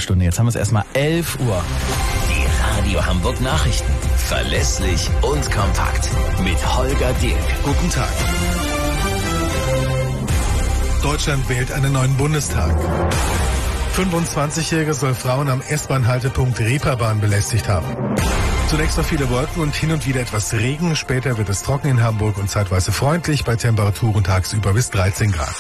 Stunde. Jetzt haben wir es erstmal 11 Uhr. Die Radio Hamburg Nachrichten. Verlässlich und kompakt. Mit Holger Dirk. Guten Tag. Deutschland wählt einen neuen Bundestag. 25-Jährige soll Frauen am S-Bahn-Haltepunkt Reeperbahn belästigt haben. Zunächst noch viele Wolken und hin und wieder etwas Regen. Später wird es trocken in Hamburg und zeitweise freundlich bei Temperaturen tagsüber bis 13 Grad.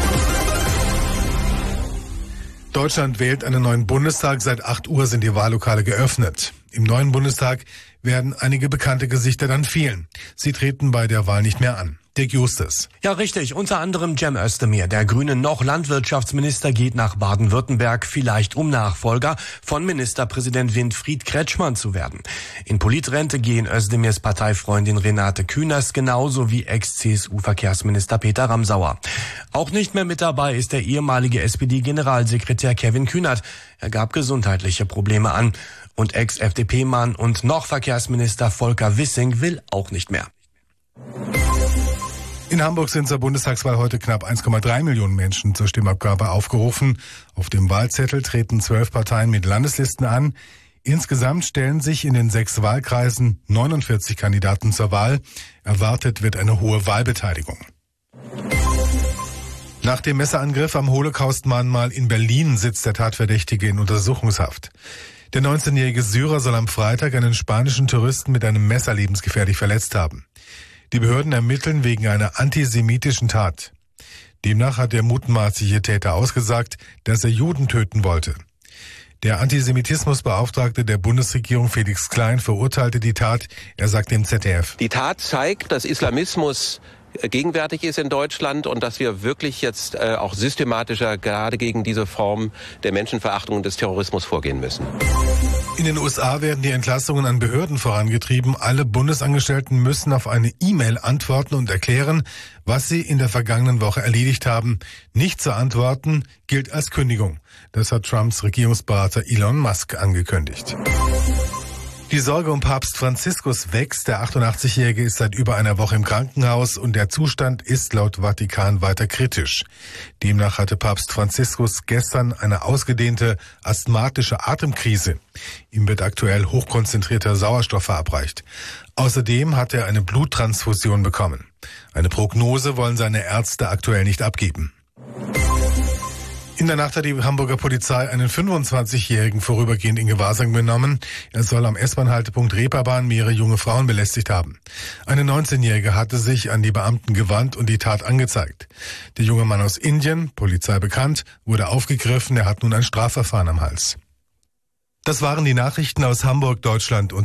Deutschland wählt einen neuen Bundestag. Seit 8 Uhr sind die Wahllokale geöffnet. Im neuen Bundestag werden einige bekannte Gesichter dann fehlen. Sie treten bei der Wahl nicht mehr an. Dirk Justus. Ja, richtig. Unter anderem Cem Özdemir, der grüne noch Landwirtschaftsminister, geht nach Baden-Württemberg, vielleicht um Nachfolger von Ministerpräsident Winfried Kretschmann zu werden. In Politrente gehen Özdemirs Parteifreundin Renate Künast genauso wie Ex-CSU-Verkehrsminister Peter Ramsauer. Auch nicht mehr mit dabei ist der ehemalige SPD-Generalsekretär Kevin Kühnert. Er gab gesundheitliche Probleme an. Und Ex-FDP-Mann und noch Verkehrsminister Volker Wissing will auch nicht mehr. In Hamburg sind zur Bundestagswahl heute knapp 1,3 Millionen Menschen zur Stimmabgabe aufgerufen. Auf dem Wahlzettel treten 12 Parteien mit Landeslisten an. Insgesamt stellen sich in den 6 Wahlkreisen 49 Kandidaten zur Wahl. Erwartet wird eine hohe Wahlbeteiligung. Nach dem Messerangriff am Holocaust-Mahnmal in Berlin sitzt der Tatverdächtige in Untersuchungshaft. Der 19-jährige Syrer soll am Freitag einen spanischen Touristen mit einem Messer lebensgefährlich verletzt haben. Die Behörden ermitteln wegen einer antisemitischen Tat. Demnach hat der mutmaßliche Täter ausgesagt, dass er Juden töten wollte. Der Antisemitismusbeauftragte der Bundesregierung Felix Klein verurteilte die Tat. Er sagt dem ZDF: Die Tat zeigt, dass Islamismus gegenwärtig ist in Deutschland und dass wir wirklich jetzt auch systematischer gerade gegen diese Form der Menschenverachtung und des Terrorismus vorgehen müssen. In den USA werden die Entlassungen an Behörden vorangetrieben. Alle Bundesangestellten müssen auf eine E-Mail antworten und erklären, was sie in der vergangenen Woche erledigt haben. Nicht zu antworten gilt als Kündigung. Das hat Trumps Regierungsberater Elon Musk angekündigt. Die Sorge um Papst Franziskus wächst. Der 88-Jährige ist seit über einer Woche im Krankenhaus und der Zustand ist laut Vatikan weiter kritisch. Demnach hatte Papst Franziskus gestern eine ausgedehnte asthmatische Atemkrise. Ihm wird aktuell hochkonzentrierter Sauerstoff verabreicht. Außerdem hat er eine Bluttransfusion bekommen. Eine Prognose wollen seine Ärzte aktuell nicht abgeben. In der Nacht hat die Hamburger Polizei einen 25-Jährigen vorübergehend in Gewahrsam genommen. Er soll am S-Bahn-Haltepunkt Reeperbahn mehrere junge Frauen belästigt haben. Eine 19-Jährige hatte sich an die Beamten gewandt und die Tat angezeigt. Der junge Mann aus Indien, Polizei bekannt, wurde aufgegriffen. Er hat nun ein Strafverfahren am Hals. Das waren die Nachrichten aus Hamburg, Deutschland und